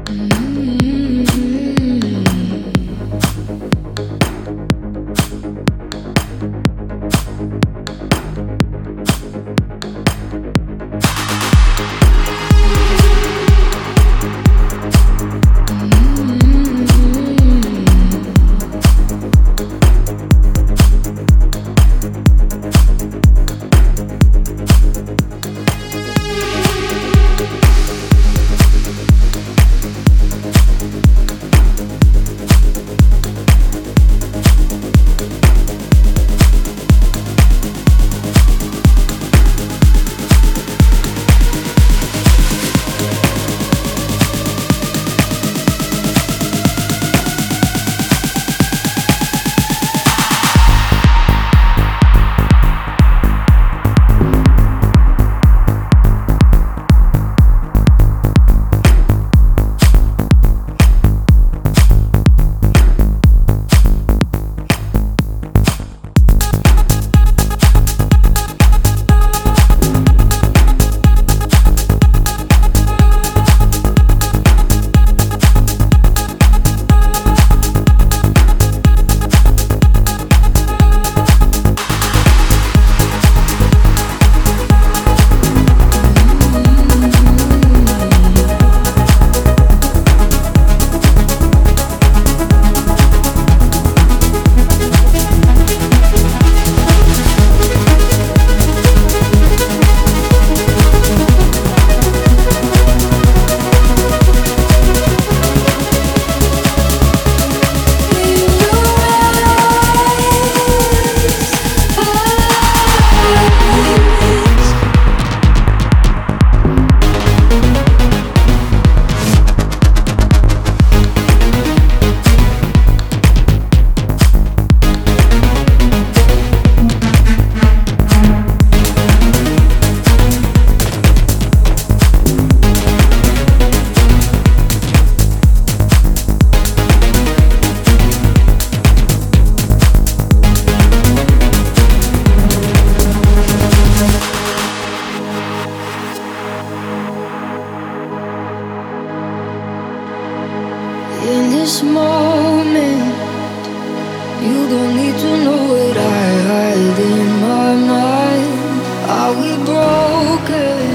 this moment. You don't need to know what I hide in my mind. Are we broken?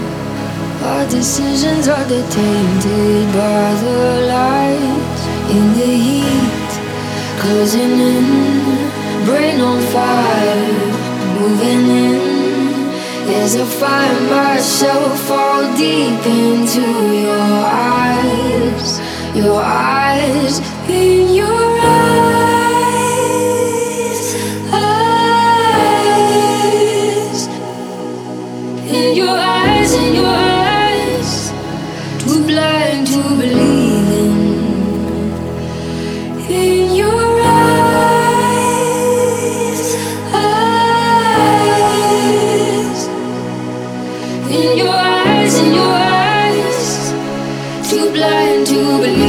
Our decisions are they tainted by the lights in the heat, closing in, brain on fire, moving in. There's a find myself fall deep into your eyes, your eyes, in your eyes, eyes, in your eyes, in your eyes, too blind to believe in your eyes, eyes, in your eyes, too blind to believe.